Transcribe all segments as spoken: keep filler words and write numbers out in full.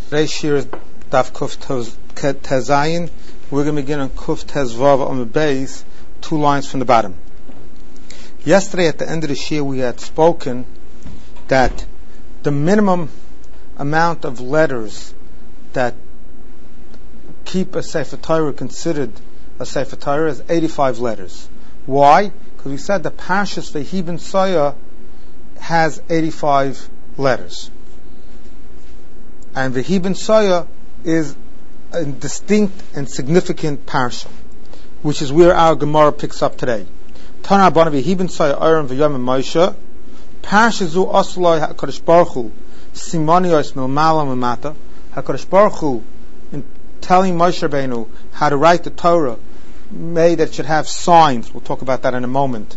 Reishir is Daf Kuf Tezayin. We're going to begin on Kuf Tezvav on the base, two lines from the bottom. Yesterday at the end of the Shir we had spoken that the minimum amount of letters that keep a Sefer Torah considered a Sefer Torah is eighty-five letters. Why? Because we said the Parshas Vehi Ben Soya has eighty-five letters. And Vehi Ben Soya is a distinct and significant parsha, which is where our Gemara picks up today. Tana Rabbanan Vehi Ben Soya Aaron V'Yom Moshe Parsha Zu Osloi HaKadosh Baruch Hu Simoni Os Milmala Mamata. HaKadosh Baruch Hu, in telling Moshe Rabbeinu how to write the Torah, made that it should have signs. We'll talk about that in a moment.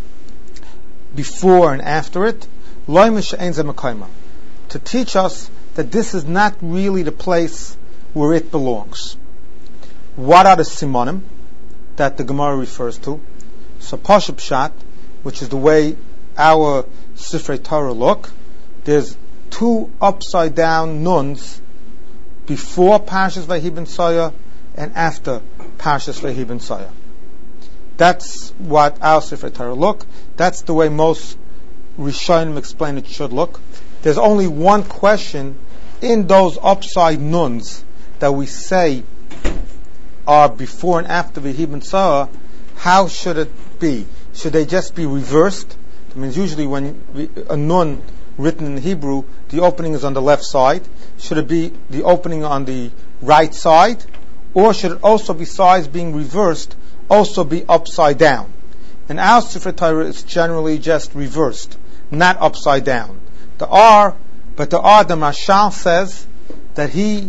Before and after it, Loi Misha Ein Ze Mekayma, to teach us that this is not really the place where it belongs. What are the simonim that the Gemara refers to? So Pashup Pshat, which is the way our Sifrei Torah look, there's two upside down nuns before Parshas Vehi Ben Soya and after Parshas Vehi Ben Soya. That's what our Sifrei Torah look. That's the way most Rishonim explain it should look. There's only one question in those upside nuns that we say are before and after Vehi Ben Soya. How should it be? Should they just be reversed? That means usually when a nun written in Hebrew, the opening is on the left side. Should it be the opening on the right side? Or should it also, besides being reversed, also be upside down? And our Sifrei Torah is generally just reversed, not upside down. The R, but the R, the Mashal says that he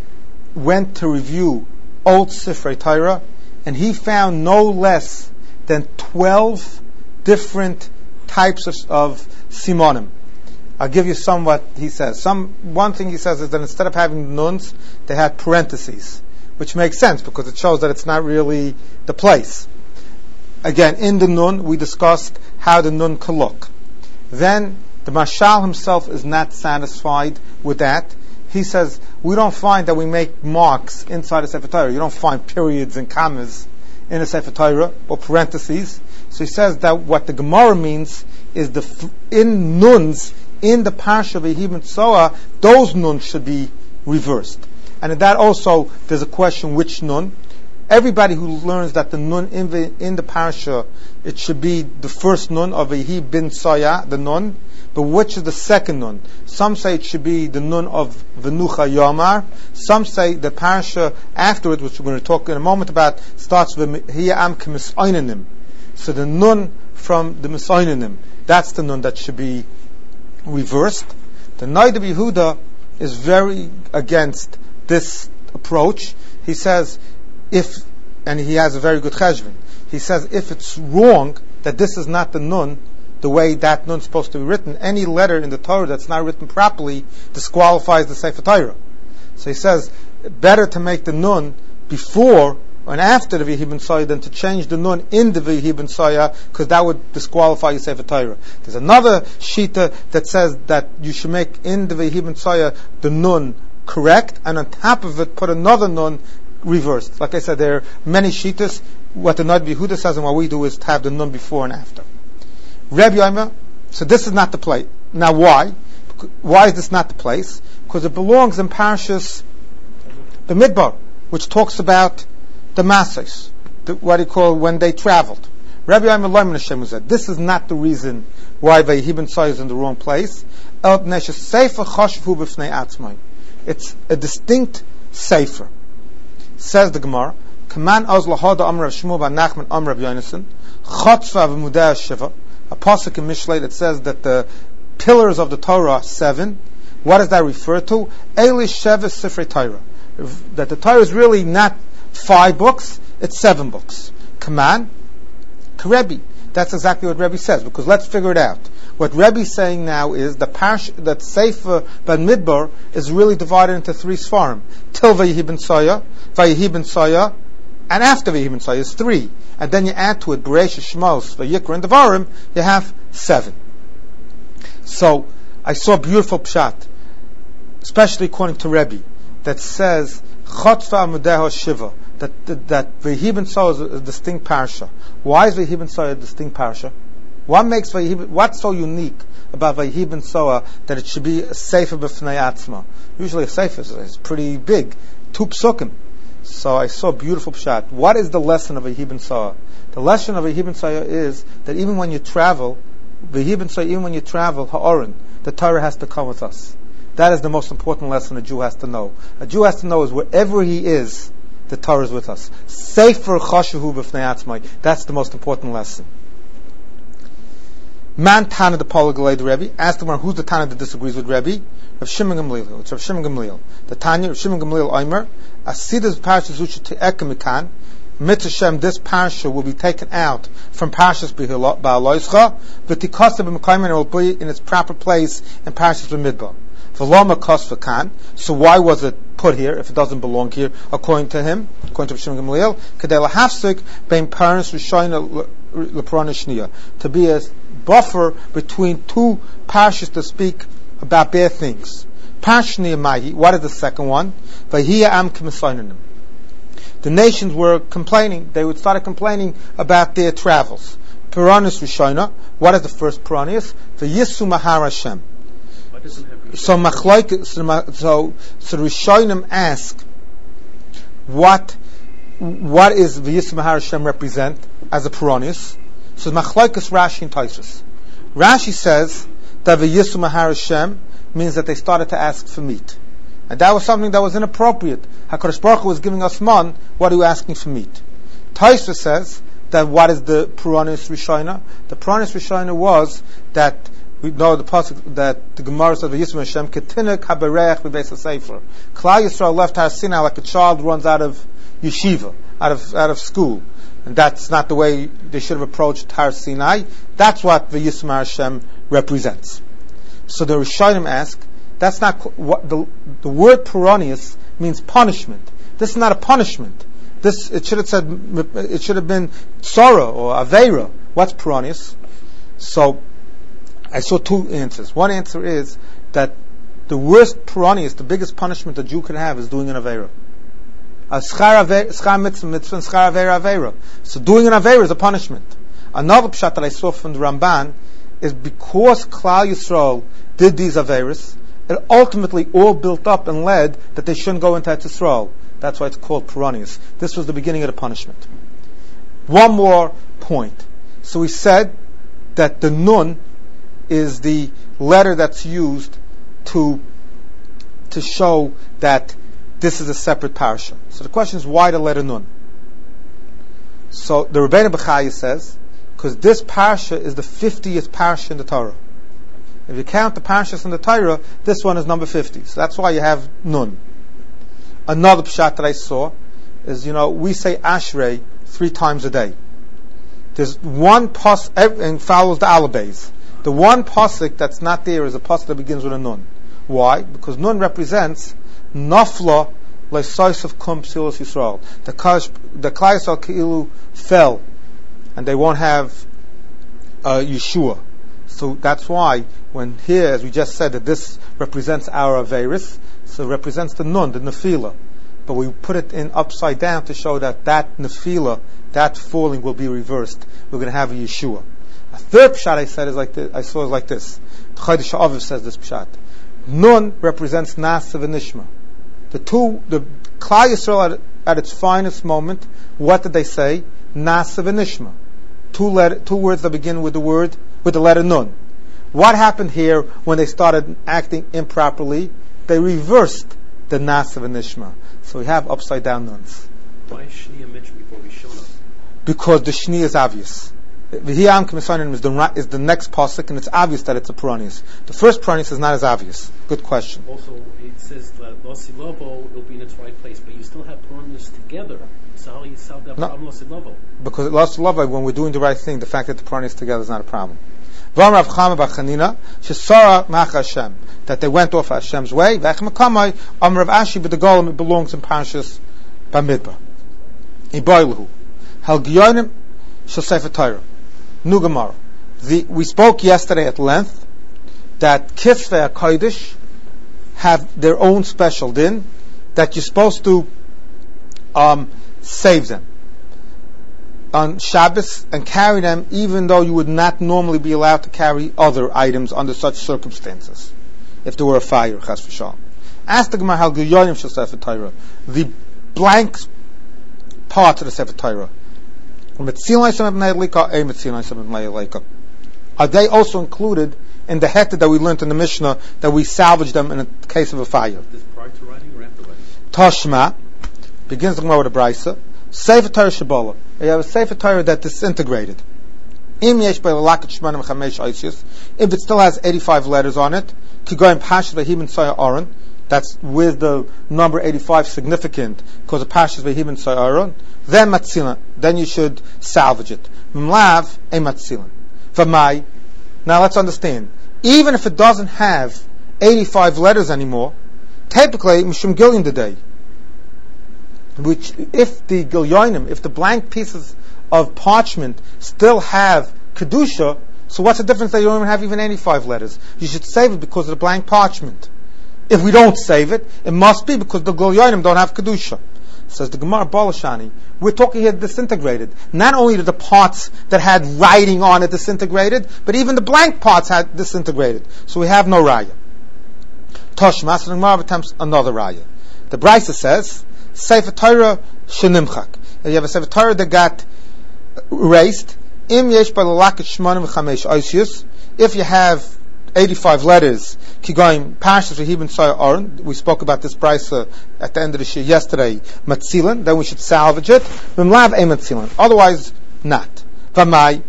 went to review old Sifrei Torah and he found no less than twelve different types of, of simonim. I'll give you some what he says. Some one thing he says is that instead of having nuns, they had parentheses, which makes sense because it shows that it's not really the place. Again, in the nun, we discussed how the nun could look. Then the Mashal himself is not satisfied with that. He says we don't find that we make marks inside a Sefer Torah. You don't find periods and commas in a Sefer Torah or parentheses. So he says that what the Gemara means is the in nuns in the Parsha Vehi Ben Soya, those nuns should be reversed. And in that also, there's a question which nun. Everybody who learns that the nun in the, in the Parsha, it should be the first nun of Vehi Ben Soya, the nun. But which is the second nun? Some say it should be the nun of Venucha Yomar. Some say the Parsha after it, which we're going to talk in a moment about, starts with Hiya Am K'Misoinanim. So the nun from the Misoinanim, that's the nun that should be reversed. The Noda B'Yehuda is very against this approach. He says, if, and he has a very good cheshbon, he says if it's wrong that this is not the nun, the way that nun is supposed to be written, any letter in the Torah that's not written properly disqualifies the Sefer Torah. So he says, better to make the nun before and after the Vehi Ben Soya than to change the nun in the Vehi Ben Soya, because that would disqualify your Sefer Torah. There's another shita that says that you should make in the Vehi Ben Soya the nun correct, and on top of it put another nun reversed. Like I said, there are many shitas. What the Noda B'Yehuda says and what we do is to have the nun before and after. Reb Yomer, so this is not the place. Now why? Why is this not the place? Because it belongs in Parshas the Midbar, which talks about the Masos, the, what he called when they traveled. Rabbi Yomer Loiman Hashem said, this is not the reason why Vehi Ben Soya is in the wrong place. It's a distinct sefer. Says the Gemara, Kaman az lahada amr Rav Shmuel bar Nachman amr Rav Yonason, Chatzva v'mudei shiva, a pasuk in Mishlei that says that the pillars of the Torah are seven. What does that refer to? Eli Sheves Sifrei Torah. That the Torah is really not five books, it's seven books. Kaman, Rebbe. That's exactly what Rebbe says, because let's figure it out. What Rebbe's saying now is the parsh, that Sefer Ben Midbar is really divided into three svarim. Till Vehi Ben Soya, Vehi Ben Soya, and after Vehi Ben Soya is three. And then you add to it Bereishis, Shmos, Vayikra, and Devarim, you have seven. So, I saw a beautiful pshat. especially according to Rebbe, that says Chotfa Amudeho Shiva, that that, that Vayhi ben Soa is a, a distinct parasha. Why is Vayhi ben Soa a distinct parasha? What makes Vayhi, what's so unique about Vayhi ben Soa that it should be a sefer b'fnei atzma? Usually a sefer is, is pretty big, two psukim. So I saw a beautiful pshat. What is the lesson of Vayhi ben Soa? The lesson of Vayhi ben Soa is that even when you travel, Vayhi ben Soa, even when you travel, ha'orin, the Torah has to come with us. That is the most important lesson a Jew has to know. A Jew has to know is wherever he is, the Torah is with us. Sefer chashuhu b'fnei atzmai. That's the most important lesson. Man Tana the Polyglade Rebbe. Ask the one who's the Tana that disagrees with Rebbe. Rav Shimon Gamliel. It's Rav Shimon Gamliel. The Tanya, Rav Shimon Gamliel Omer. Asidas Parashas Zusha Te'eka Mikan. Mitzvah this parasha will be taken out from Parashas Ba'aloischa. V'tikasa b'mekayim, will be in its proper place in Parashas B'midbar. V'lo makos v'kan. So why was it put here if it doesn't belong here? According to him, according to Rav Shimon Gamliel, Kedei lahafsik bein parents Rishayna leParana Shniya, to be a buffer between two parashas to speak about bad things. Parashas Nehemiah. What is the second one? Vayhiya am k'mesoinanim. The nations were complaining. They would start complaining about their travels. Puranis Rishona. What is the first Puranis? The Yisu Mahar Hashem. So Machlaik. So so Rishonim ask, what what is the Yisu Mahar Hashem represent as a Puranis? So Machlaikas Rashi and Tosfos. Rashi says that the Yisu Mahar Hashem means that they started to ask for meat. And that was something that was inappropriate. HaKadosh Baruch Hu was giving us man, what are you asking for meat? Tosfos says that what is the Puranis Rishona? The Puranis Rishona was that we know the pasuk that the Gemara says V'yisma Hashem Ketinek haberech b'beis hasefer. Klal Yisrael left Har Sinai like a child runs out of yeshiva, out of out of school, and that's not the way they should have approached Har Sinai. That's what V'yisma Hashem represents. So the Rishonim ask, that's not what the the word Puranius means punishment. This is not a punishment. This it should have said it should have been sorrow or aveira. What's Puranius? So I saw two answers. One answer is that the worst Puranius, the biggest punishment a Jew could have, is doing an aveira. A schar mitzvah mitzvah and schar aveira aveira. So doing an aveira is a punishment. Another pshat that I saw from the Ramban is because Klal Yisrael did these aveiras, it ultimately all built up and led that they shouldn't go into Eretz Yisrael. That's why it's called Puranius. This was the beginning of the punishment. One more point. So we said that the nun is the letter that's used to to show that this is a separate parasha. So the question is, why the letter nun? So the Rebbeinu Bechaya says, because this parasha is the fiftieth parasha in the Torah. If you count the parashas in the Torah, this one is number fifty. So that's why you have nun. Another pshat that I saw is, you know, we say Ashrei three times a day. There's one pas and follows the alibes. The one pasuk that's not there is a pasuk that begins with a nun. Why? Because nun represents nafla le'soisef kum psilos Yisrael. The the Klal Yisrael keilu fell, and they won't have uh, Yeshua. So that's why when here, as we just said, that this represents our Averis, so it represents the nun, the nefila. But we put it in upside down to show that that nefila, that falling, will be reversed. We're going to have a Yeshua. A third pshat I said is like this, I saw is like this. The Chodesh Aviv says this pshat. Nun represents Nasa v'Nishma. The two, the Klal Yisrael at, at its finest moment, what did they say? Nasa v'Nishma. Two letter, two words that begin with the word, with the letter Nun. What happened here when they started acting improperly? They reversed the Nasa v'Nishma. So we have upside down nuns. Why is Shniya mentioned before Rishona? Because the Shni is obvious. V'hiyam k'mesoinanim is the is the next pasuk, and it's obvious that it's a Puranius. The first Puranius is not as obvious. Good question. Also, it says that Losilovo will be in its right place, but you still have Puranius together. So how do you solve that no, problem, Losilovo? Because Losilovo, when we're doing the right thing, the fact that the Puranius together is not a problem. V'am Rav Chama bar Chanina shesara mach Hashem, that they went off Hashem's way. V'echem kamay Am Rav Ashi, but the golem belongs in Parashas Bamidbar. Iboilahu hal giyonim shel Sefer Torah. Nu Gemara. We spoke yesterday at length that Kisvei HaKodesh have their own special din that you're supposed to um, save them on Shabbos and carry them, even though you would not normally be allowed to carry other items under such circumstances, if there were a fire. Chas v'shalom. Ask the Gemara how Gilyonim shel Sefer Torah, the blank part of the Sefer Torah, are they also included in the heta that we learned in the Mishnah that we salvage them in the case of a fire? Is prior to writing or after writing? Tashma begins the Gemara with a brisa. Sefer Torah Shabbalah. You have a Sefer Torah that disintegrated. If it still has eighty-five letters on it, that's with the number eighty-five significant because of Pashas Vehim and Sayaron, then Matzilan, then you should salvage it. Mlav a Matzilan. V'mai. Now let's understand. Even if it doesn't have eighty-five letters anymore, typically Mishum Gilyon today, which if the Gilyonim, if the blank pieces of parchment still have Kedusha, so what's the difference that you don't even have even eighty-five letters? You should save it because of the blank parchment. If we don't save it, it must be because the Gilyonim don't have Kedusha. Says the Gemara Balashani, we're talking here disintegrated. Not only did the parts that had writing on it disintegrated, but even the blank parts had disintegrated. So we have no raya. Toshmas, the Gemara attempts another raya. The Brisa says, Sefer Torah shenimchak. If you have a Sefer Torah that got erased, im yesh b'lalakit shmonim v'chamesh oisius, if you have eighty-five letters, kigoyim parshas v'hibin soya oren, we spoke about this brisa at the end of the shir yesterday, matzilan, then we should salvage it, v'mlav a matzilan, otherwise not. V'mai,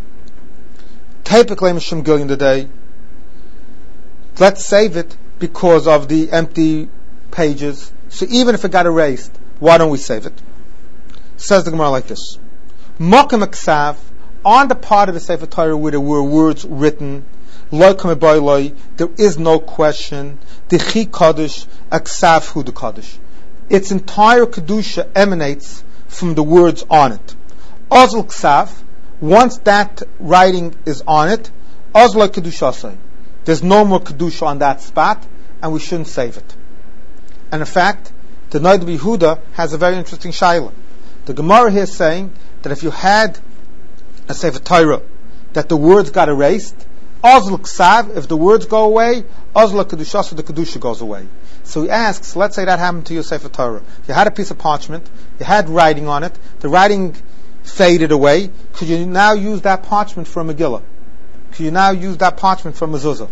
typically mishum gilyon today, let's save it because of the empty pages. So even if it got erased, why don't we save it? Says the Gemara like this: Mokem aksav, on the part of the Sefer Torah where there were words written, there is no question. The chi kaddish aksav hu the kaddish. Its entire kedusha emanates from the words on it. Ozl ksav, once that writing is on it, ozl kedushasai. There's no more kedusha on that spot, and we shouldn't save it. And in fact, the Noid Yehuda has a very interesting shaila. The Gemara here is saying that if you had a Sefer Torah that the words got erased, Ozl Ksav, if the words go away, Ozl Kedusha, so the Kedusha goes away. So he asks, let's say that happened to your Sefer Torah. You had a piece of parchment, you had writing on it, the writing faded away, could you now use that parchment for a Megillah? Could you now use that parchment for a mezuzah?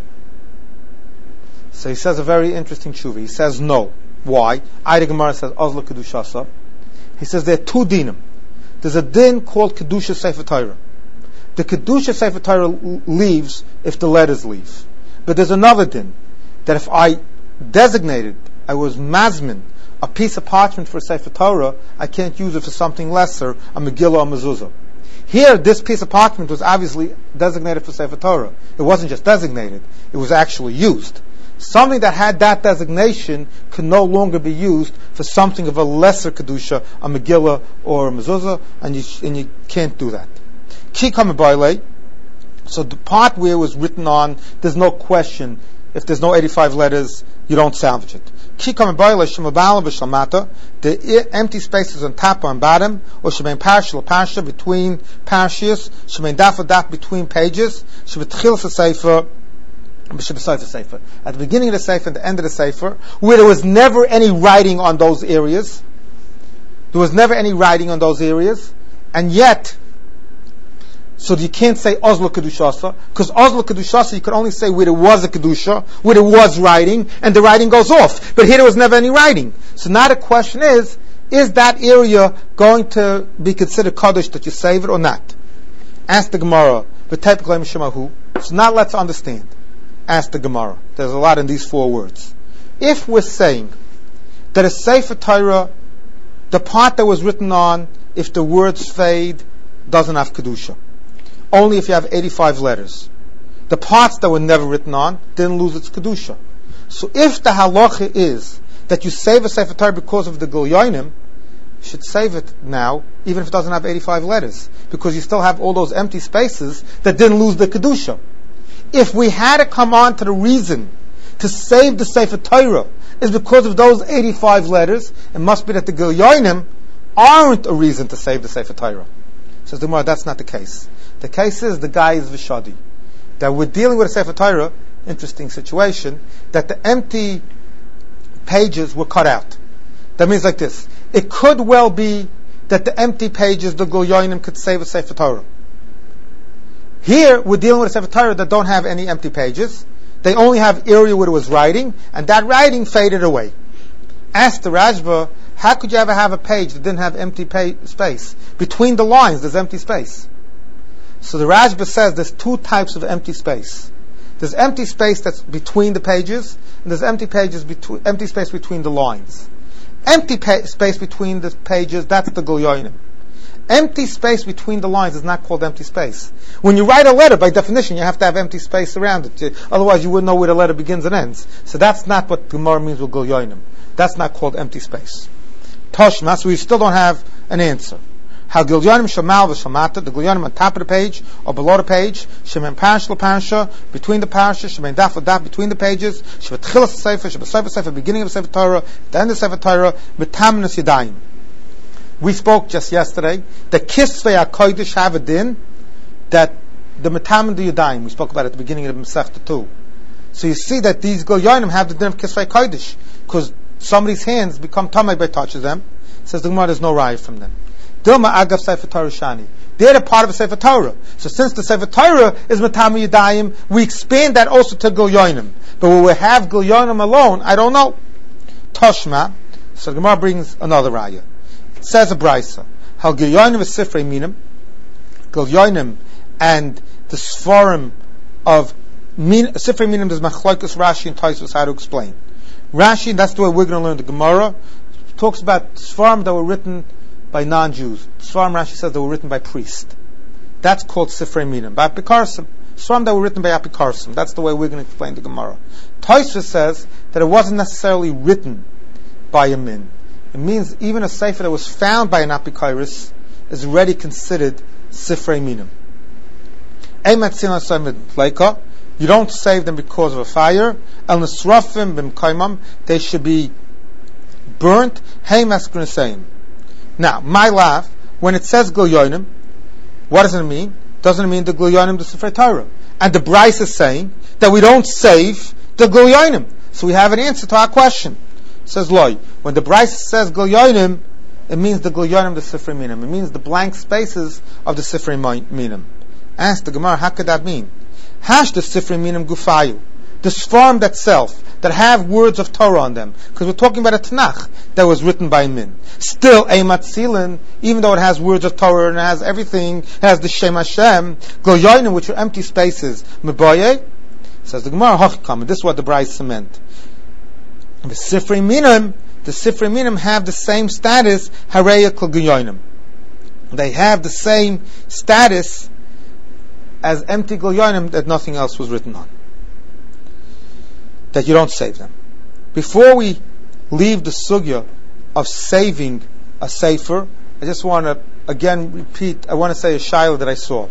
So he says a very interesting tshuva. He says no. Why? Ayda Gemara says Ozla Kedushasa. He says there are two dinim. There's a din called Kedusha Sefer Torah. The Kedusha Sefer Torah leaves if the letters leave. But there's another din that if I designated, I was mazmin, a piece of parchment for Sefer Torah, I can't use it for something lesser, a Megillah or Mezuzah. Here, this piece of parchment was obviously designated for Sefer Torah. It wasn't just designated; it was actually used. Something that had that designation could no longer be used for something of a lesser kedusha, a Megillah or a mezuzah, and you and you can't do that. Ki kamabayle. So the part where it was written on, there's no question. If there's no eighty-five letters, you don't salvage it. Ki kamabayle shemabala b'shalmata. The empty spaces on top or on bottom, or shemein parshal parsha between parshias, shemein daf daf between pages, shebetchilas sefer. At the beginning of the Sefer and the end of the Sefer, where there was never any writing on those areas, there was never any writing on those areas, and yet, so you can't say Ozla Kedushasa, because Ozla Kedushasa you could only say where there was a Kedusha, where there was writing, and the writing goes off. But here there was never any writing. So now the question is, is that area going to be considered Kaddish that you save it or not? Ask the Gemara, so now let's understand. Ask the Gemara. There's a lot in these four words. If we're saying that a Sefer Torah, the part that was written on, if the words fade, doesn't have Kedusha. Only if you have eighty-five letters. The parts that were never written on didn't lose its Kedusha. So if the halacha is that you save a Sefer Torah because of the Gilyonim, you should save it now, even if it doesn't have eighty-five letters. Because you still have all those empty spaces that didn't lose the Kedusha. If we had to come on to the reason to save the Sefer Torah is because of those eighty-five letters, it must be that the Gilyonim aren't a reason to save the Sefer Torah. Says the Gemara, that's not the case. The case is the guy is Vishadi. That we're dealing with a Sefer Torah, interesting situation, that the empty pages were cut out. That means like this. It could well be that the empty pages, the Gilyonim, could save a Sefer Torah. Here, we're dealing with a Sefer Torah that don't have any empty pages. They only have area where it was writing, and that writing faded away. Ask the Rashba, how could you ever have a page that didn't have empty pa- space? Between the lines, there's empty space. So the Rashba says there's two types of empty space. There's empty space that's between the pages, and there's empty pages between, empty space between the lines. Empty pa- space between the pages, that's the Gilyonim. Empty space between the lines is not called empty space. When you write a letter, by definition, you have to have empty space around it. Otherwise, you wouldn't know where the letter begins and ends. So that's not what Gemara means with Gilyonim. That's not called empty space. Toshma, so we still don't have an answer. How Gilyonim shamal v'shamata, the Gilyonim on top of the page or below the page, shemen parash l'parasha, between the parasha, shemen daf l'daf, between the pages, shemen tchilas sefer, shemen sefer sefer, beginning of Sefer Torah, the end of Sefer Torah, v'tamnas yadayim. We spoke just yesterday that Kisvei HaKodesh have a din that the Metamin Yadayim, we spoke about it at the beginning of the Masechta too. So you see that these Gilyonim have the din of Kisvei HaKodesh because somebody's hands become tamei by touching them. Says the Gemara, there's no raya from them. Dilma Agav Sefer Torah Shani. They're a part of a Sefer Torah. So since the Sefer Torah is Metamin Yadayim, we expand that also to Gilyonim. But will we have Gilyonim alone? I don't know. Toshma. So the Gemara brings another raya. Says a brisa, how Gilyonim is Sifrei Minim, Gilyonim and the Sforim of Min, Sifrei Minim, there's Machlokes Rashi and Tosfos how to explain. Rashi, that's the way we're going to learn the Gemara, talks about Sforim that were written by non-Jews. Sforim Rashi says they were written by priests. That's called Sifrei Minim. By Apikarsim, Sforim that were written by Apikarsim. That's the way we're going to explain the Gemara. Tosfos says that it wasn't necessarily written by a min. It means even a sefer that was found by an apikairis is already considered sifrei minim. You don't save them because of a fire. El nisrafim b'mkaimam, they should be burnt. Hey maskrinasayim. Now, my laugh, when it says Gilyonim, what does it mean? Doesn't it mean the Gilyonim the Sifrei Torah? And the Bryce is saying that we don't save the Gilyonim. So we have an answer to our question. Says Loy, when the Bryce says Gilyonim, it means the Gilyonim the Sifrei Minim. It means the blank spaces of the Sifrei Minim. Ask the Gemara, how could that mean? Hash the Sifrei Minim Gufayu, the Sforim that self, that have words of Torah on them, because we're talking about a Tanakh that was written by Min. Still, Eimat Silin, even though it has words of Torah and it has everything, it has the Shem Hashem, Gilyonim, which are empty spaces, Mebaye, says the Gemara, Hochikam, this is what the Bryce meant. The Sifrei Minim, the Sifrei Minim have the same status, Hareya Kol Gilyonim. They have the same status as empty Gilyonim that nothing else was written on. That you don't save them. Before we leave the sugya of saving a sefer, I just want to again repeat, I want to say a shayla that I saw.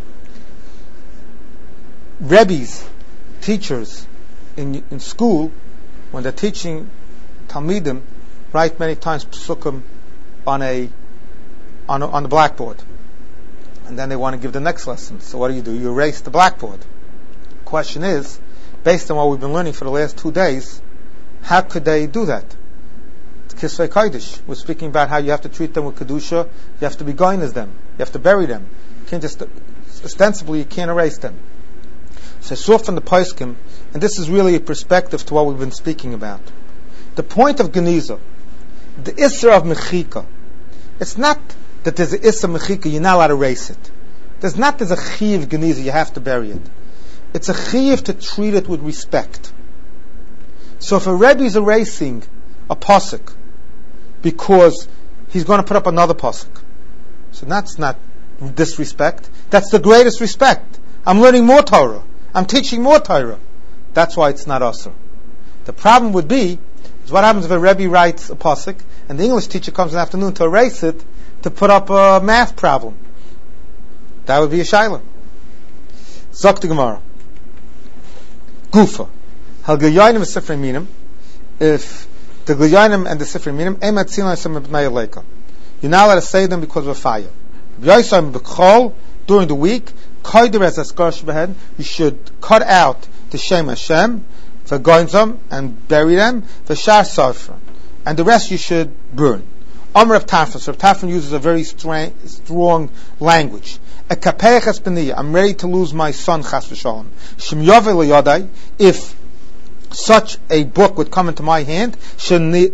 Rebbes, teachers in, in school, when they're teaching Talmidim, write many times psukim on a on a, on the blackboard, and then they want to give the next lesson. So what do you do? You erase the blackboard. Question is, based on what we've been learning for the last two days, how could they do that? It's Kisvei Kodesh. We're speaking about how you have to treat them with kedusha. You have to be going as them. You have to bury them. You can't just ostensibly you can't erase them. So I saw from the Poskim, and this is really a perspective to what we've been speaking about. The point of Geniza, the Isra of Mechika, it's not that there's an Isra Mechika, you're not allowed to erase it. There's not there's a Chiv Geniza, you have to bury it. It's a Chiv to treat it with respect. So if a Rebbe is erasing a Pasuk because he's going to put up another Pasuk, so that's not disrespect, that's the greatest respect. I'm learning more Torah. I'm teaching more Torah. That's why it's not Asr. The problem would be, is what happens if a Rebbe writes a pasuk and the English teacher comes in the afternoon to erase it to put up a math problem. That would be a shaila. Zok the Gemara. Gufa. Hal Gilyanim and Sifrei Minim, if the Gilyanim and the Sifrei Minim, Emet Tzilon Yisam B'nai Leika. You're not allowed to say them because of a fire. B'yosam B'chol, during the week, Koider as Askarsh B'hed, you should cut out the Shem Hashem, V'goinzom, and bury them, V'shar Sarfra. And the rest you should burn. Amr of Tafan, so Tafan uses a very strong, strong language. I'm ready to lose my son, Chas v'Shalom. Shem Yovel Yodai, if such a book would come into my hand, I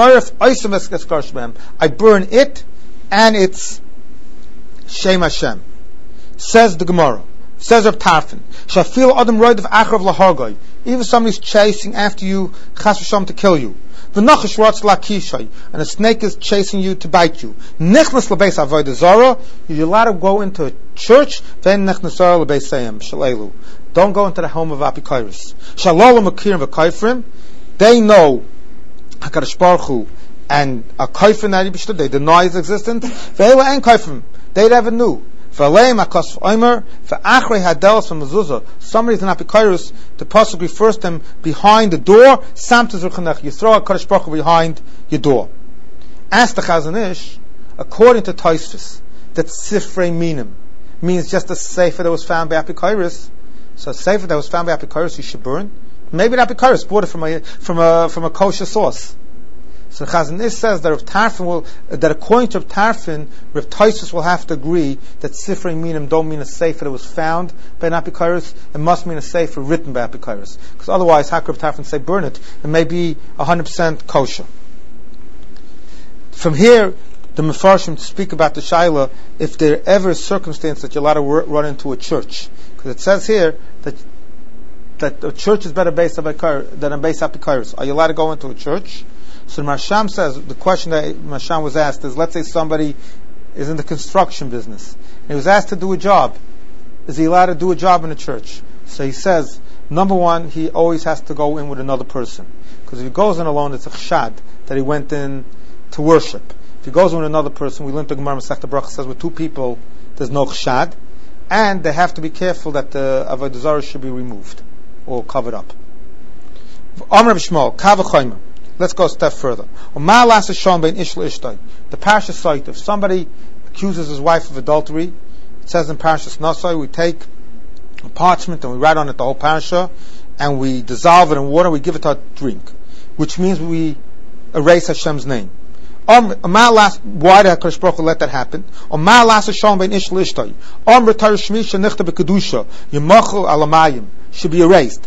burn it and its Shem Hashem. Says the Gemara. Says Reb Tarfon. Shafil Adam Roid of Achrav Lahargoi. Even somebody's chasing after you, Chas v'Shalom, to kill you. And a snake is chasing you to bite you. You're allowed to go into a church. Don't go into the home of Apikoros. They know HaKadosh Baruch Hu and a kaifrim that he bestod, they deny his existence. They never knew. Somebody is not Apikoros, the Pasuk refers them behind the door. You throw a Kadosh Baruch Hu behind your door. Ask the Chazon Ish, according to Tosfos, that Sifrei Minim means just a sefer that was found by Apikoros. So a sefer that was found by Apikoros you should burn. Maybe not Apikoros bought it from a from a from a kosher source. So Chazon Ish says that Reb Tarfon will, that according to Reb Tarfon, Reb Tosfos will have to agree that Sifrei Minim don't mean a sefer that was found by an Apikoros. It must mean a sefer written by Apikoros. Because otherwise, how could Reb Tarfon say burn it? It may be one hundred percent kosher. From here, the Mefarshim speak about the Shaila if there ever is circumstance that you're allowed to run into a church. Because it says here that that a church is better based on Apikoros than a base Apikoros. Are you allowed to go into a church? So Marsham says, the question that Marsham was asked is, let's say somebody is in the construction business, and he was asked to do a job. Is he allowed to do a job in a church? So he says, number one, he always has to go in with another person. Because if he goes in alone, it's a chshad that he went in to worship. If he goes in with another person, we learned the Gemara Masechta Bracha says, with two people, there's no chshad. And they have to be careful that the Avodah Zarah should be removed or covered up. Amr B'Shmuel, Kavachaymer. Let's go a step further. The Parashas site, if somebody accuses his wife of adultery, it says in Parashas Nasai, we take a parchment and we write on it the whole parasha, and we dissolve it in water, we give it to drink, which means we erase Hashem's name. Why did HaKadosh Baruch Hu let that happen? Should be erased.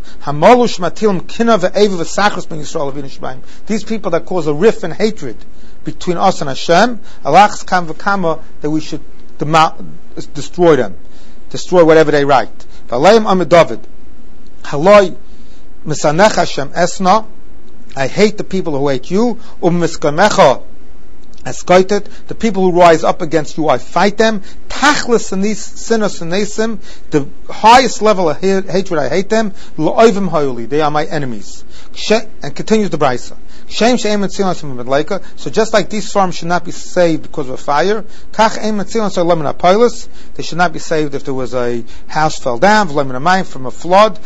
These people that cause a rift and hatred between us and Hashem, that we should destroy them, destroy whatever they write. I hate the people who hate you. The people who rise up against you, I fight them. The highest level of hatred, I hate them. They are my enemies. And continues the Brisa. So just like these farms should not be saved because of a fire, they should not be saved if there was a house fell down, from a flood,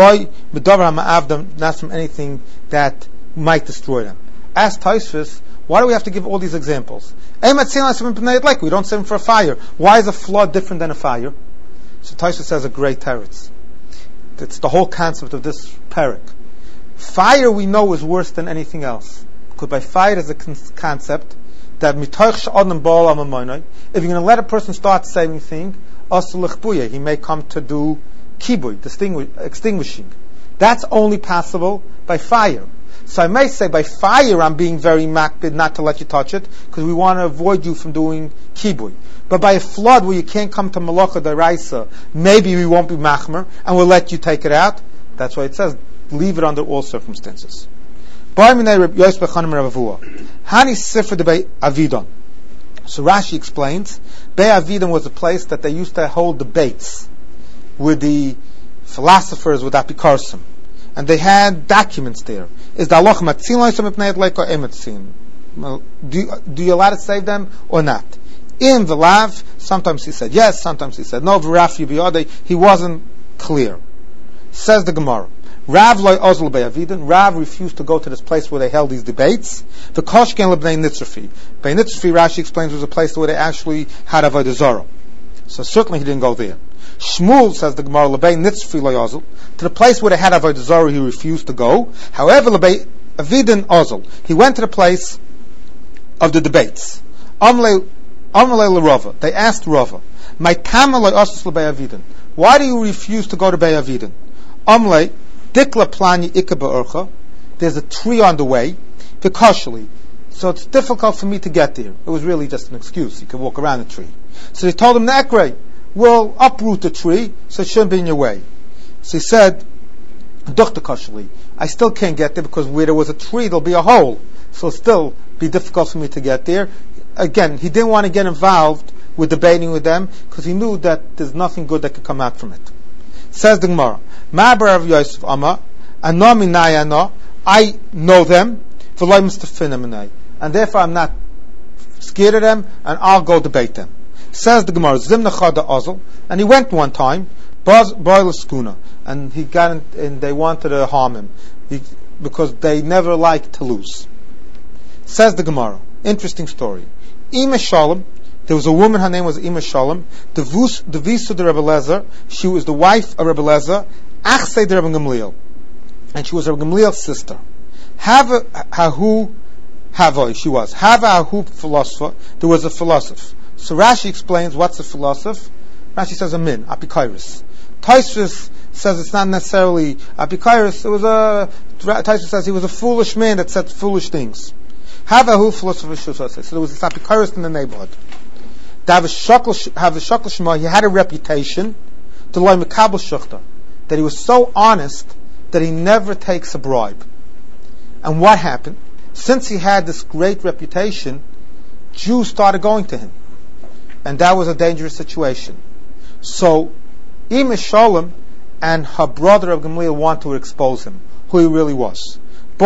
not from anything that might destroy them. Ask Tosfos, why do we have to give all these examples? We don't save them for a fire. Why is a flood different than a fire? So Tosfos says a great teretz. It's the whole concept of this parak. Fire we know is worse than anything else. Because by fire is a con- concept that if you're going to let a person start saving things, he may come to do kibui, extinguishing. That's only possible by fire. So I may say by fire I'm being very makbid not to let you touch it because we want to avoid you from doing kibui. But by a flood where you can't come to malacha deraisa, maybe we won't be machmer and we'll let you take it out. That's why it says leave it under all circumstances. So Rashi explains, Bei Avidon was a place that they used to hold debates with the philosophers, with Apikarsim. And they had documents there. Is the Allah matzil do you, do you allow to save them or not? In the lav, sometimes he said yes, sometimes he said no. He wasn't clear. Says the Gemara, Rav loy ozl be'avidin. Rav refused to go to this place where they held these debates. The koshken lebnei nitzrafi. Bei nitzrafi, Rashi explains, was a place where they actually had avodah zarah. So certainly he didn't go there. Shmuel, says the Gemara, lebei nitzrafi loy ozl. To the place where they had avodah zarah, he refused to go. However, lebei avidin ozl. He went to the place of the debates. Amle amle Rava. They asked Rava, "My kama loy ozl lebei avidin. Why do you refuse to go to Bei Avidin?" Amle Dikla plani ikaba urcha. There's a tree on the way, vikashali. So it's difficult for me to get there. It was really just an excuse. You could walk around the tree. So they told him, Nekre, we'll uproot the tree, so it shouldn't be in your way. So he said, Duchta kashali. I still can't get there because where there was a tree, there'll be a hole. So it'll still be difficult for me to get there. Again, he didn't want to get involved with debating with them because he knew that there's nothing good that could come out from it. Says the Gemara, Ma'bar of Yosef Amma, Anomi Nayana, I know them, and therefore I'm not scared of them, and I'll go debate them. Says the Gemara, Zimna Chada Ozel, and he went one time, Boilaskuna, and he got in, and they wanted to harm him he, because they never liked to lose. Says the Gemara, interesting story. Ima Shalom, there was a woman, her name was Ima Shalom, the Visu de Rebbe Lezer, she was the wife of Rebbe Lezer, Achsei de Rebbe Gamliel, and she was Rebbe Gamliel's sister. Hava Hahu Havoi, she was. Hava Hahu philosopher, there was a philosopher. So Rashi explains what's a philosopher. Rashi says a min, apikairis. Taisvis says it's not necessarily apikairis, it was a, Taisvis says he was a foolish man that said foolish things. Hava Hahu philosopher, so there was this apikairis in the neighborhood. Have a shakal shema, he had a reputation to loy mekabel shuchta, that he was so honest that he never takes a bribe. And what happened? Since he had this great reputation, Jews started going to him, and that was a dangerous situation. So Ima Shalom and her brother of Gamliel wanted to expose him, who he really was.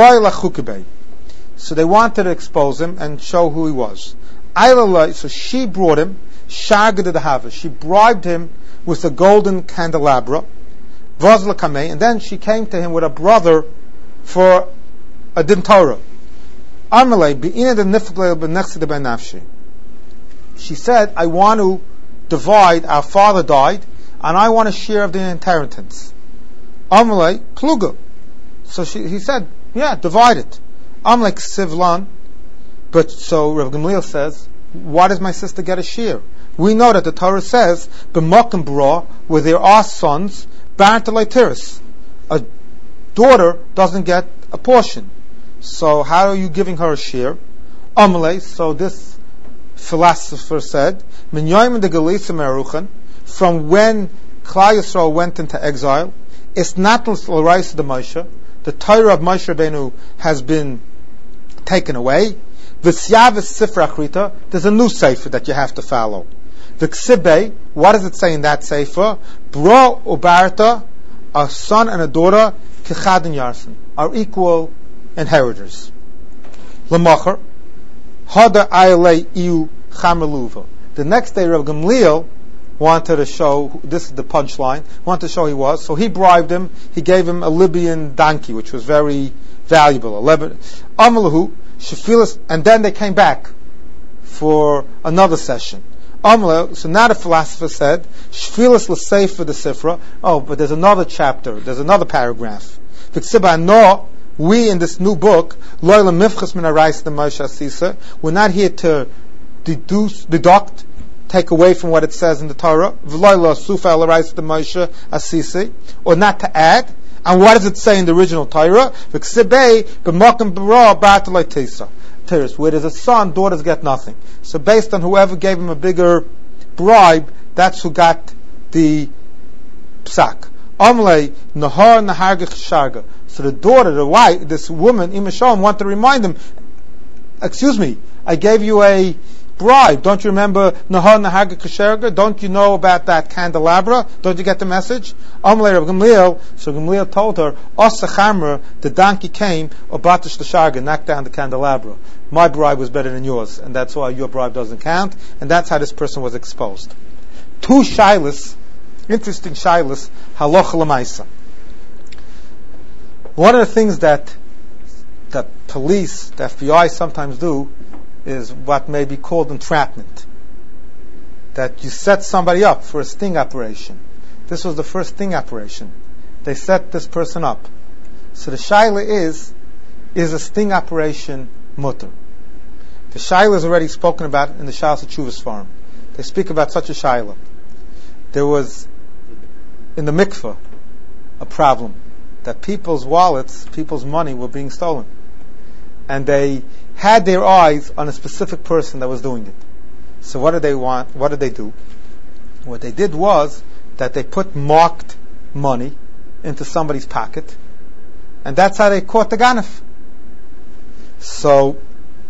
So they wanted to expose him and show who he was. So she brought him Sharga de Hava. She bribed him with a golden candelabra, Vazla Kamei, and then she came to him with a brother for a din Torah. Amalei be'ina de nifglei b'nechsi de benafshi. She said, I want to divide, our father died, and I want a share of the inheritance. Amalei Kluga. So she, he said, yeah, divide it. Amalei Sivlan. But so Rav Gamliel says, why does my sister get a share? We know that the Torah says, b'makom bra, where there are sons, b'artalay a daughter doesn't get a portion. So how are you giving her a share? Amalei, so this philosopher said, min yoyim de galisa meruchen, from when Klal Yisrael went into exile, it's not l'raisa de Moshe, the Torah of Moshe Rabbeinu has been taken away. V'syavis sifra achrita, there's a new sefer that you have to follow. The ksibei, what does it say in that sefer? Bro ubarta, a son and a daughter, kechad and yarsin, are equal inheritors. L'macher, hada ayalei iu chameluva. The next day, Rav Gamliel wanted to show, this is the punchline, wanted to show he was, so he bribed him, he gave him a Libyan donkey, which was very valuable. Amalahu, Shafilas, and then they came back for another session. Amalahu, so now the philosopher said, Shafilas l'seif for the Sifra, oh, but there's another chapter, there's another paragraph. V'ksiba no, we in this new book, Loyla Mifchas min Arais the Moshe Asisa, we're not here to deduce, deduct, take away from what it says in the Torah, V'loyla Sufa el Arais the Moshe Asisi, or not to add. And what does it say in the original Torah? Where there's a son, daughters get nothing. So based on whoever gave him a bigger bribe, that's who got the psak. So the daughter, the wife, this woman, Ima Shalom, wanted to remind him, excuse me, I gave you a bribe. Don't you remember Nahar Nahaga Kasherga? Don't you know about that candelabra? Don't you get the message? Amalei Rav Gamliel, so Gamliel told her, Osa Chamra, the donkey came, Obatish L'Sharga, knocked down the candelabra. My bribe was better than yours, and that's why your bribe doesn't count, and that's how this person was exposed. Two shilas, interesting shilas, halacha l'maisa. One of the things that that police, the F B I sometimes do is what may be called entrapment. That you set somebody up for a sting operation. This was the first sting operation. They set this person up. So the shaila is, is a sting operation mutter? The shaila is already spoken about in the Shalas Tshuvas Forum. They speak about such a shaila. There was, in the mikveh, a problem that people's wallets, people's money were being stolen. And they had their eyes on a specific person that was doing it. So what did they want? What did they do? What they did was that they put marked money into somebody's pocket, and that's how they caught the ganef. So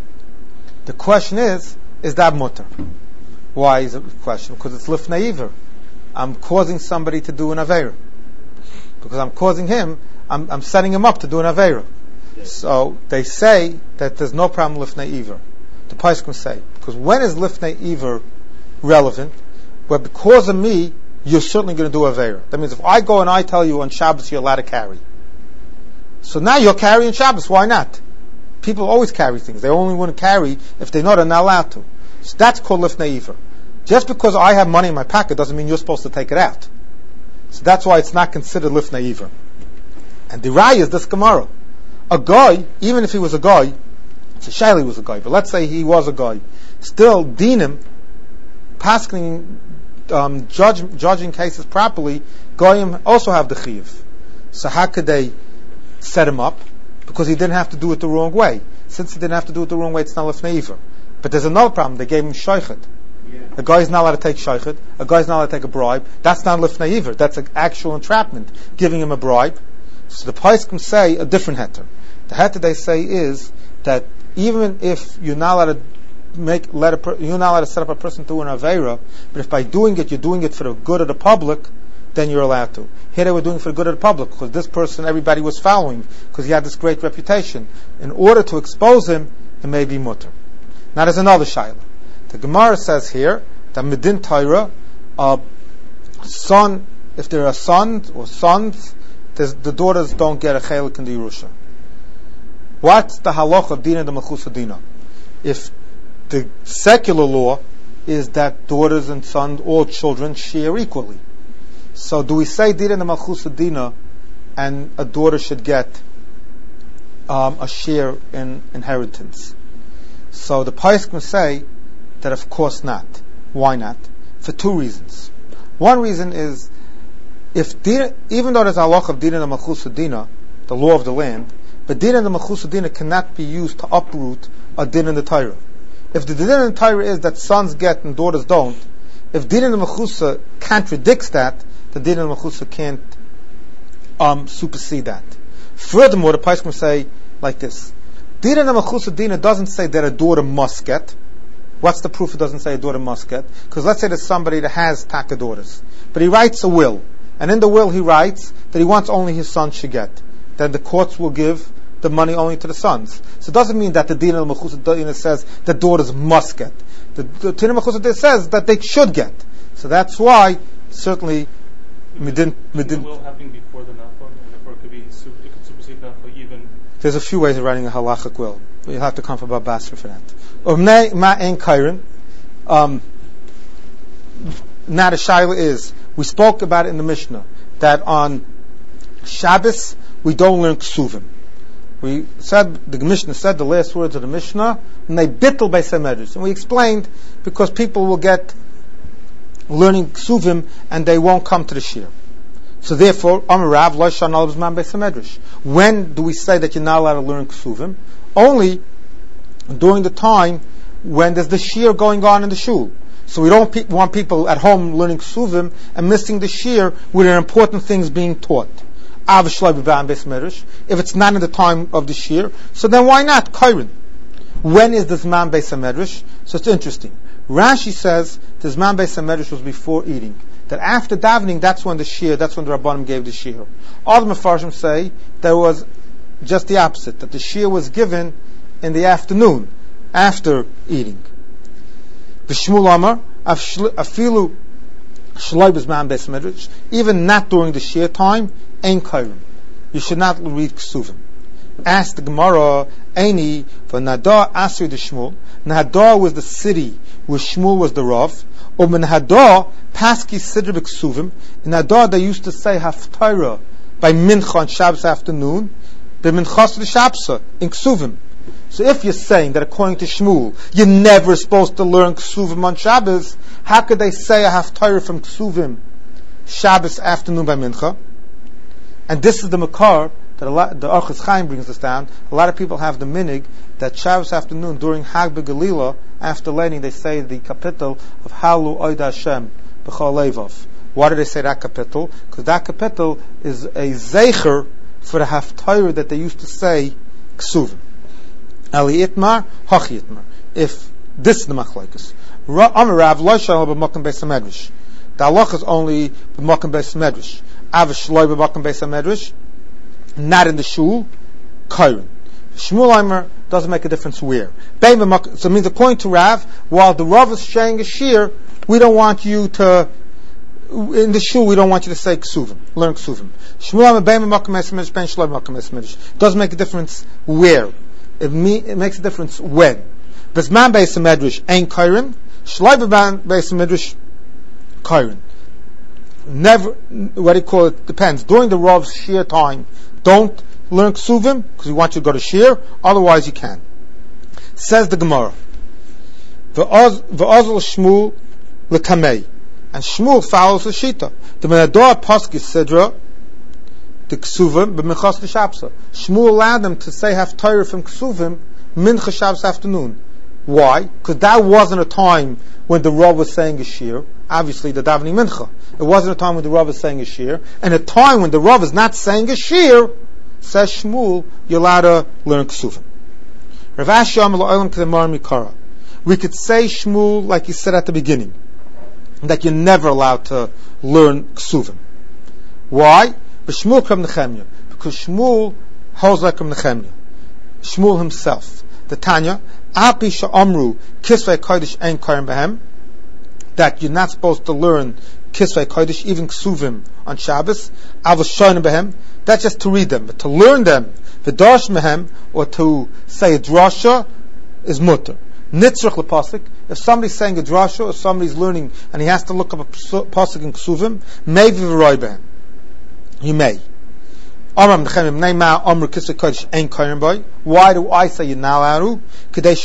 the question is, is that mutter? Why is it a question? Because it's lifnei iver. I'm causing somebody to do an aveira. Because I'm causing him, I'm, I'm setting him up to do an aveira. So they say that there's no problem lifnei iver. The Poskim say, because when is lifnei iver relevant? Well, because of me, you're certainly going to do aveira. That means if I go and I tell you on Shabbos you're allowed to carry, so now you're carrying Shabbos. Why not? People always carry things. They only want to carry if they know they're not allowed to. So that's called lifnei iver. Just because I have money in my pocket doesn't mean you're supposed to take it out. So that's why it's not considered lifnei iver. And the raya is this Gemara. A guy, even if he was a guy, so Shaili was a guy, but let's say he was a guy, still dinim, pasking, um, judge, judging cases properly, goyim also have the chiyuv. So how could they set him up? Because he didn't have to do it the wrong way. Since he didn't have to do it the wrong way, it's not lifnei iver. But there's another problem. They gave him shaychet. Yeah. A guy's not allowed to take shaychet. A guy's not allowed to take a bribe. That's not lifnei iver. That's an actual entrapment, giving him a bribe. So the Poskim say a different heter. The heter they say is that even if you're not allowed to make, let a per, you're not allowed to set up a person to an aveira, but if by doing it you're doing it for the good of the public, then you're allowed to. Here they were doing it for the good of the public because this person everybody was following because he had this great reputation. In order to expose him, it may be mutter. Now there's another shaila. The Gemara says here that medin Torah, a son, if there are sons or sons, the daughters don't get a chelik in the Yerusha. What's the halach of dina de malchusa dina? If the secular law is that daughters and sons, all children, share equally. So do we say dina de malchusa dina and a daughter should get um, a share in inheritance? So the Poskim say that of course not. Why not? For two reasons. One reason is if dina, even though there's a halach of dina de malchusa dina, the law of the land, but din in the malchusa dina cannot be used to uproot a din in the Torah. If the din in the Torah is that sons get and daughters don't, if din in the malchusa contradicts that, the din in the malchusa can't um, supersede that. Furthermore, the Poskim say like this: din in the malchusa dina doesn't say that a daughter must get. What's the proof it doesn't say a daughter must get? Because let's say there's somebody that has taka daughters, but he writes a will, and in the will he writes that he wants only his son should get. Then the courts will give the money only to the sons. So it doesn't mean that the din al malchusa dina says that daughters must get. The, the din al malchusa dina says that they should get. So that's why certainly midin midin. The will happening before the nafla, and therefore it could be it could supersede nafla even. There's a few ways of writing a halachic will. You'll have to come from Bab Basra for that. Umnei ma ein kairin. Um, now the shaila is, we spoke about it in the Mishnah that on Shabbos we don't learn ksuvim. We said, the Mishnah said the last words of the Mishnah, and they bittel by Medrash. And we explained, because people will get learning ksuvim and they won't come to the shir. So therefore, Amar Rav, lo shan al b'zman by Medrash. When do we say that you're not allowed to learn ksuvim? Only during the time when there's the shir going on in the shul. So we don't pe- want people at home learning ksuvim and missing the shir where there are important things being taught. If it's not in the time of the shir, so then why not? Kairin. When is the Zman Beis HaMedrash? So it's interesting. Rashi says the Zman Beis HaMedrash was before eating. That after davening, that's when the shir, that's when the Rabbanim gave the shir. All the Mefarshim say there was just the opposite, that the shir was given in the afternoon, after eating. V'shmul Amar, afilu shloi b'zman Beis HaMedrash, even not during the shir time, ein kairim. you should not read Ksuvim. Ask the Gemara, Eini, for Nadar Asri de Shmuel. Nadar was the city where Shmuel was the Rav. Or Nadar, Paski Sidr B'Ksuvim. In Nadar they used to say Haftarah by Mincha on Shabbos afternoon, the Minchas de Shabsa in Ksuvim. So if you're saying that according to Shmuel, you're never supposed to learn Ksuvim on Shabbos, how could they say a Haftarah from Ksuvim Shabbos afternoon by Mincha? And this is the Makar that a lot, the Orchos Chaim brings us down. A lot of people have the minig that Shabbos afternoon during Hag B'Galila, after learning, they say the capital of Halu Oida Hashem B'chol Levav. Why do they say that capital? Because that capital is a zeicher for the Haftarah that they used to say Ksuvim. Ali Itmar, Hachi Itmar. If this is the Machlokes. Amar Rav Lo Shalom B'Makom Beis HaMedrash. The halach is only B'Makom Beis HaMedrash. Avish Lo B'Makom Beis HaMedrash. Not in the shul, Kairin. Shmuel Eimer doesn't make a difference where. So it means according to Rav, while the Rav is sharing a shear, we don't want you to, in the shul, we don't want you to say Ksuvim, learn Ksuvim. Shmuel Eimer, Bein B'Makom Beis HaMedrash, Bein Shlo B'Makom Beis HaMedrash. Doesn't make a difference where. It, me, it makes a difference when. B'Zman Beis HaMedrash, Ein Kairin. Shlo B'Man Beis HaMedrash, Kairin. Never, what do you call it, depends. During the Rav's shear time, don't learn Ksuvim, because we want you to go to Shir, otherwise you can. Says the Gemara, V'ozl Shmuel l'kamei, and Shmuel follows the Shita. The Menador Paskis Sidra, the Ksuvim, b'Minchas L'Shabsa. Shmuel allowed them to say Haftarah from Ksuvim, Mincha Shabbos afternoon. Why? Because that wasn't a time when the Rav was saying a Shir. Obviously, the Davening Mincha. It wasn't a time when the Rav was saying a Shir. And a time when the Rav is not saying a Shir, says Shmuel, you're allowed to learn Ksuvim. Rav Ashi Amar L'Olam K'Demar Mikara. We could say Shmuel, like he said at the beginning, that you're never allowed to learn Ksuvim. Why? But Shmuel K'Rab Nechemya. Because Shmuel holds like Rab Nechemya. Shmuel himself. The Tanya, Api Sha'amru Kisvei Kodesh Ein Kairim Behem, that you're not supposed to learn Kisvei Kodesh, even Ksuvim on Shabbos. Avos Shonim Behem, that's just to read them, but to learn them, V'Darsh Mehem, or to say a drasha, is mutter. Nitzrach L'Pasik, if somebody's saying a drasha, or somebody's learning, and he has to look up a pasuk in Ksuvim, may V'Roi Behem. He may. Why do I say you're now allowed? So the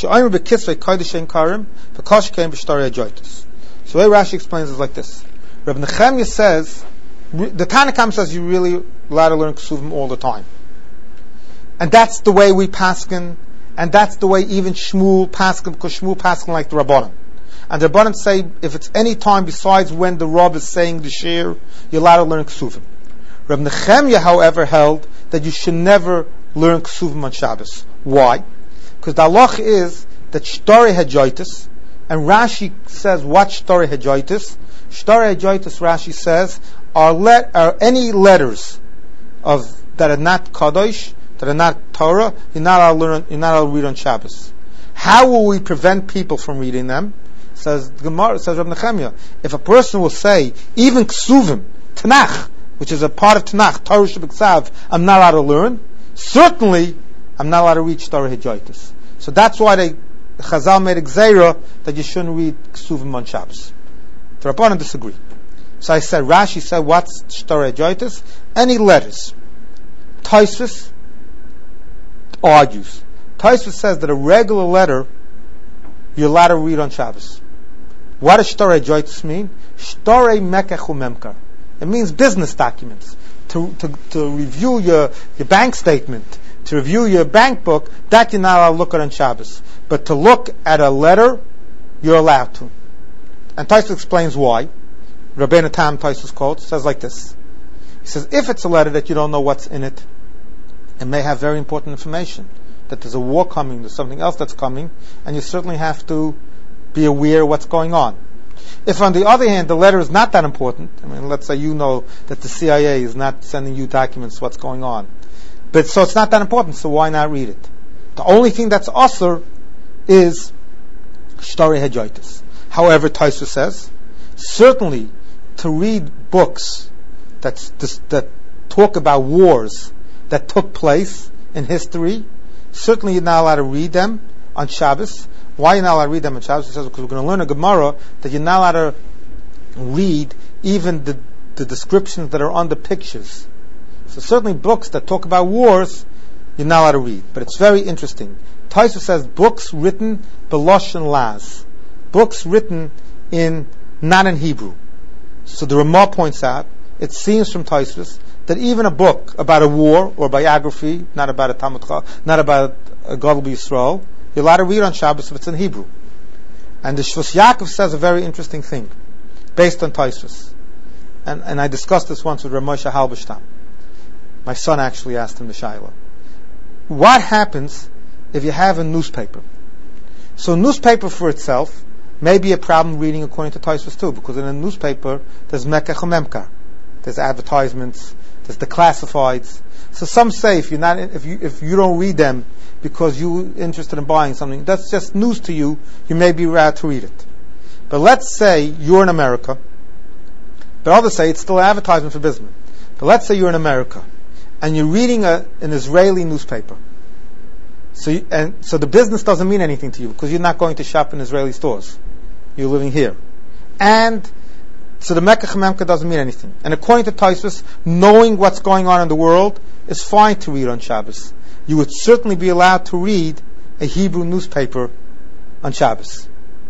way Rashi explains it is like this. Reb Nechemya says, the Tanakhama says you're really allowed to learn Ksuvim all the time. And that's the way we paskin, and that's the way even Shmuel paskin, because Shmuel paskin like the Rabbanan. And the Rabbanan say, if it's any time besides when the Rav is saying the Shir, you're allowed to learn Ksuvim. Reb Nechemya, however, held that you should never learn Ksuvim on Shabbos. Why? Because the halach is that Shtari Hajoitis, and Rashi says what Shtari Hajoitis? Shtari Hajoitis, Rashi says, are, let, are any letters of that are not Kadosh, that are not Torah, you're not allowed to learn, you're not allowed to read on Shabbos. How will we prevent people from reading them? Says Gemara, says Reb Nechemya, if a person will say, even Ksuvim, Tanakh, which is a part of Tanakh, Torah Shebeksav, I'm not allowed to learn, certainly I'm not allowed to read Shtari Hajoitis. So that's why they, Chazal made a gzeira that you shouldn't read Ksuvim on Shabbos. The Rabbanan disagree. So I said, Rashi said, what's Shtari Hajoitis? Any letters. Tosfos argues. Tosfos says that a regular letter you're allowed to read on Shabbos. What does Shtari Hajoitis mean? Shtari Mekech Umemkar. It means business documents. To, to, to review your, your bank statement, to review your bank book, that you're not allowed to look at on Shabbos. But to look at a letter, you're allowed to. And Tosfos explains why. Rabbeinu Tam, Tosfos quotes, says like this. He says, if it's a letter that you don't know what's in it, it may have very important information. That there's a war coming, there's something else that's coming, and you certainly have to be aware of what's going on. If on the other hand, the letter is not that important, I mean, let's say you know that the C I A is not sending you documents, what's going on. But so it's not that important, so why not read it? The only thing that's usher is Shtari Hajoitis. However, Tosfos says, certainly to read books that's, that talk about wars that took place in history. Certainly you're not allowed to read them on Shabbos. Why are you not allowed to read them on Shabbos? He says, because we're going to learn a Gemara that you're not allowed to read even the, the descriptions that are on the pictures. So certainly books that talk about wars, you're not allowed to read. But it's very interesting. Tosfos says books written Beloshen Laz. Books written in, not in Hebrew. So the Ramah points out, it seems from Tosfos, that even a book about a war or biography, not about a Talmud Chacham, not about a Gadol Yisrael, you're allowed to read on Shabbos if it's in Hebrew. And the Shvus Yaakov says a very interesting thing, based on Tosfos. And, and I discussed this once with Rav Moshe Halberstam. My son actually asked him the Shaila. What happens if you have a newspaper? So a newspaper for itself may be a problem reading according to Tosfos too, because in a newspaper there's mekach and memkar. There's advertisements, there's the classifieds. So some say if you're not, if you if you don't read them because you're interested in buying something, that's just news to you. You may be allowed to read it. But let's say you're in America. But others say it's still an advertisement for business. But let's say you're in America and you're reading a, an Israeli newspaper. So you, and so the business doesn't mean anything to you because you're not going to shop in Israeli stores. You're living here, and so the Mekach Memka doesn't mean anything. And according to Tosfos, knowing what's going on in the world is fine to read on Shabbos. You would certainly be allowed to read a Hebrew newspaper on Shabbos.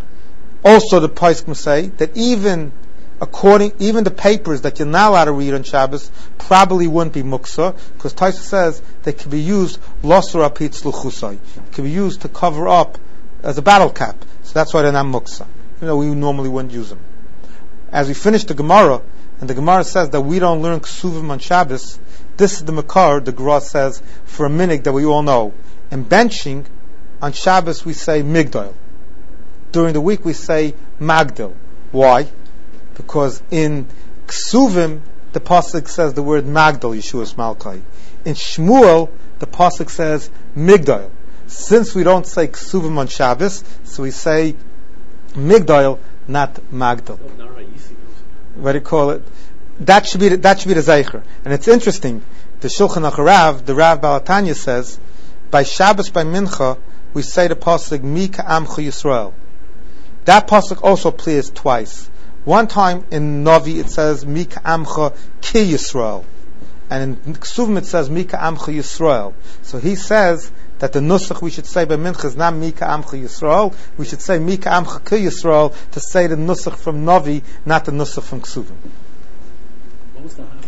Also, the Poskim say that even according, even the papers that you're not allowed to read on Shabbos probably wouldn't be muksa, because Tosfos says they can be used losur apitz luchusai. Can be used to cover up as a battle cap. So that's why they're not muksa. You know, we normally wouldn't use them. As we finish the Gemara, and the Gemara says that we don't learn Ksuvim on Shabbos, this is the Makar, the Gemara says, for a minute that we all know. In benching, on Shabbos we say Migdal. During the week we say Magdal. Why? Because in Ksuvim, the Pasuk says the word Magdal, Yeshua's Malkai. In Shmuel, the Pasuk says Migdal. Since we don't say Ksuvim on Shabbos, so we say Migdal, not Magdal. What do you call it? That should be the, that should be the Zeicher. And it's interesting. The Shulchan Aruch Rav, the Rav Balatanya says, by Shabbos, by Mincha, we say the pasuk Mi Ka'amcha Yisrael. That pasuk also appears twice. One time in Navi it says Mi Ka'amcha Ki Yisrael, and in Ksuvim it says Mi Ka'amcha Yisrael. So he says that the nusach we should say by Mincha is not Mika Amcha Yisrael. We should say Mika Amcha Ki Yisrael to say the nusach from Navi, not the nusach from Ksuvim.